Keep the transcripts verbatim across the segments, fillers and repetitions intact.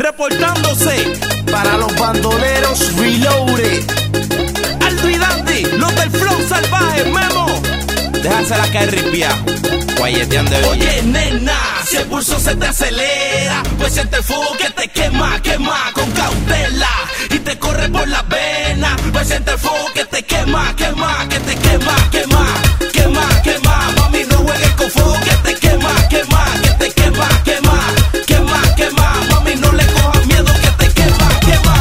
reportándose para los bandoleros Reloaded. Aldo y Dandy, los del flow salvaje, Memo. Déjasela caer ripia, guayeteando de Oye, nena, si el pulso se te acelera, pues siente el fuego que te quema, quema con cautela y te corre por las venas. Pues siente el fuego que te quema, quema, que te quema, quema, quema, quema. Mami, no juegues con fuego que te quema, quema, que te quema, quema, quema, quema. Mami, no le cojas miedo que te quema, quema.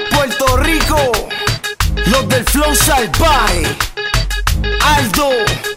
Los del flow salvaje, Aldo.